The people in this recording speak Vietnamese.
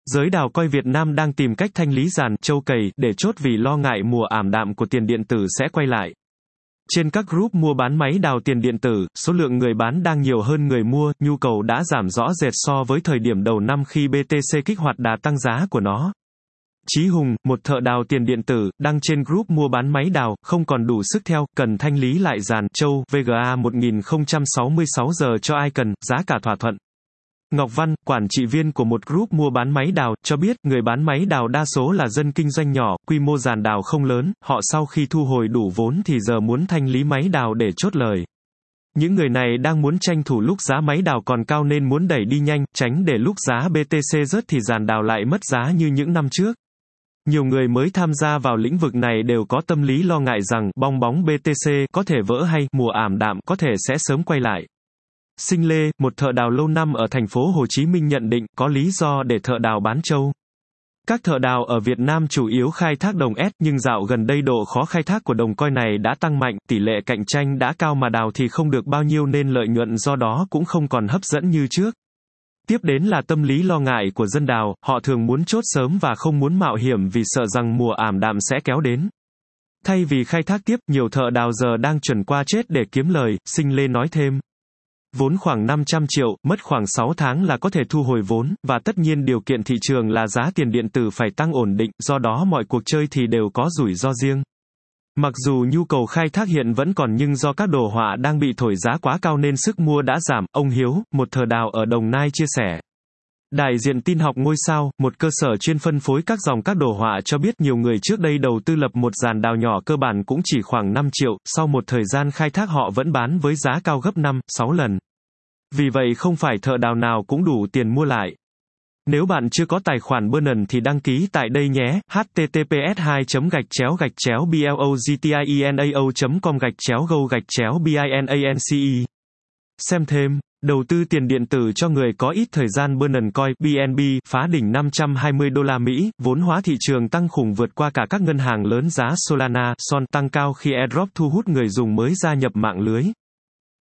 Giới đào coi Việt Nam đang tìm cách thanh lý giàn trâu cày để chốt vì lo ngại mùa ảm đạm của tiền điện tử sẽ quay lại. Trên các group mua bán máy đào tiền điện tử, số lượng người bán đang nhiều hơn người mua, nhu cầu đã giảm rõ rệt so với thời điểm đầu năm khi BTC kích hoạt đà tăng giá của nó. Chí Hùng, một thợ đào tiền điện tử, đăng trên group mua bán máy đào, không còn đủ sức theo, cần thanh lý lại giàn trâu VGA 1066 giờ cho ai cần, giá cả thỏa thuận. Ngọc Văn, quản trị viên của một group mua bán máy đào, cho biết, người bán máy đào đa số là dân kinh doanh nhỏ, quy mô giàn đào không lớn, họ sau khi thu hồi đủ vốn thì giờ muốn thanh lý máy đào để chốt lời. Những người này đang muốn tranh thủ lúc giá máy đào còn cao nên muốn đẩy đi nhanh, tránh để lúc giá BTC rớt thì giàn đào lại mất giá như những năm trước. Nhiều người mới tham gia vào lĩnh vực này đều có tâm lý lo ngại rằng bong bóng BTC có thể vỡ hay mùa ảm đạm có thể sẽ sớm quay lại. Sinh Lê, một thợ đào lâu năm ở thành phố Hồ Chí Minh nhận định có lý do để thợ đào bán trâu. Các thợ đào ở Việt Nam chủ yếu khai thác đồng S nhưng dạo gần đây độ khó khai thác của đồng coin này đã tăng mạnh, tỷ lệ cạnh tranh đã cao mà đào thì không được bao nhiêu nên lợi nhuận do đó cũng không còn hấp dẫn như trước. Tiếp đến là tâm lý lo ngại của dân đào, họ thường muốn chốt sớm và không muốn mạo hiểm vì sợ rằng mùa ảm đạm sẽ kéo đến. Thay vì khai thác tiếp, nhiều thợ đào giờ đang chuẩn qua chết để kiếm lời, Sinh Lê nói thêm. Vốn khoảng 500 triệu, mất khoảng 6 tháng là có thể thu hồi vốn, và tất nhiên điều kiện thị trường là giá tiền điện tử phải tăng ổn định, do đó mọi cuộc chơi thì đều có rủi ro riêng. Mặc dù nhu cầu khai thác hiện vẫn còn nhưng do các đồ họa đang bị thổi giá quá cao nên sức mua đã giảm, ông Hiếu, một thợ đào ở Đồng Nai chia sẻ. Đại diện tin học Ngôi Sao, một cơ sở chuyên phân phối các dòng các đồ họa cho biết nhiều người trước đây đầu tư lập một giàn đào nhỏ cơ bản cũng chỉ khoảng 5 triệu, sau một thời gian khai thác họ vẫn bán với giá cao gấp 5, 6 lần. Vì vậy không phải thợ đào nào cũng đủ tiền mua lại. Nếu bạn chưa có tài khoản Binance thì đăng ký tại đây nhé, https://blogitianao.com/go/binance. Xem thêm, đầu tư tiền điện tử cho người có ít thời gian. Binance Coin, BNB, phá đỉnh $520, vốn hóa thị trường tăng khủng vượt qua cả các ngân hàng lớn. Giá Solana, SOL tăng cao khi airdrop thu hút người dùng mới gia nhập mạng lưới.